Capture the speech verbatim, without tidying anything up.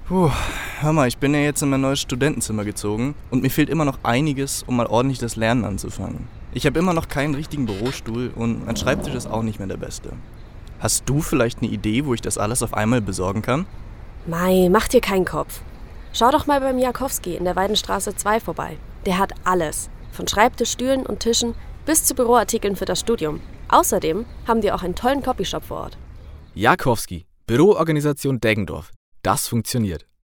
Puh, hör mal, ich bin ja jetzt in mein neues Studentenzimmer gezogen und mir fehlt immer noch einiges, um mal ordentlich das Lernen anzufangen. Ich habe immer noch keinen richtigen Bürostuhl und mein Schreibtisch ist auch nicht mehr der beste. Hast du vielleicht eine Idee, wo ich das alles auf einmal besorgen kann? Mei, mach dir keinen Kopf. Schau doch mal beim Jakowski in der Weidenstraße zwei vorbei. Der hat alles. Von Schreibtischstühlen und Tischen bis zu Büroartikeln für das Studium. Außerdem haben die auch einen tollen Copyshop vor Ort. Jakowski, Büroorganisation Deggendorf. Das funktioniert.